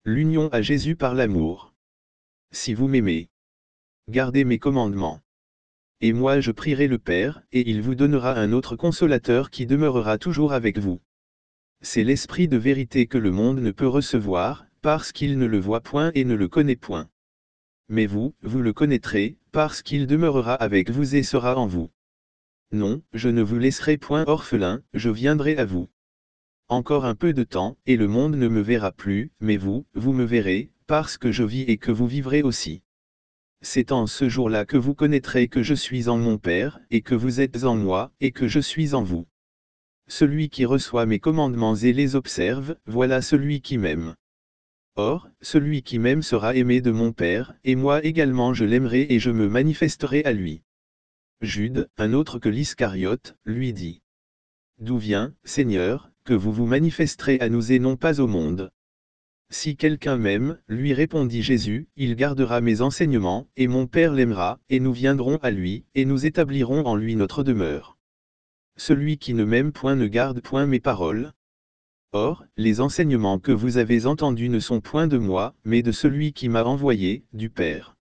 L'union à Jésus par l'amour. Si vous m'aimez, gardez mes commandements. Et moi je prierai le Père, et il vous donnera un autre consolateur qui demeurera toujours avec vous. C'est l'Esprit de vérité que le monde ne peut recevoir, parce qu'il ne le voit point et ne le connaît point. Mais vous, vous le connaîtrez, parce qu'il demeurera avec vous et sera en vous. Non, je ne vous laisserai point orphelin, je viendrai à vous. Encore un peu de temps, et le monde ne me verra plus, mais vous, vous me verrez, parce que je vis et que vous vivrez aussi. C'est en ce jour-là que vous connaîtrez que je suis en mon Père, et que vous êtes en moi, et que je suis en vous. Celui qui reçoit mes commandements et les observe, voilà celui qui m'aime. Or, celui qui m'aime sera aimé de mon Père, et moi également je l'aimerai et je me manifesterai à lui. Jude, un autre que l'Iscariote, lui dit. D'où vient, Seigneur, que vous vous manifesterez à nous et non pas au monde? Si quelqu'un m'aime, lui répondit Jésus, il gardera mes enseignements, et mon Père l'aimera, et nous viendrons à lui, et nous établirons en lui notre demeure. Celui qui ne m'aime point ne garde point mes paroles. Or, les enseignements que vous avez entendus ne sont point de moi, mais de celui qui m'a envoyé, du Père.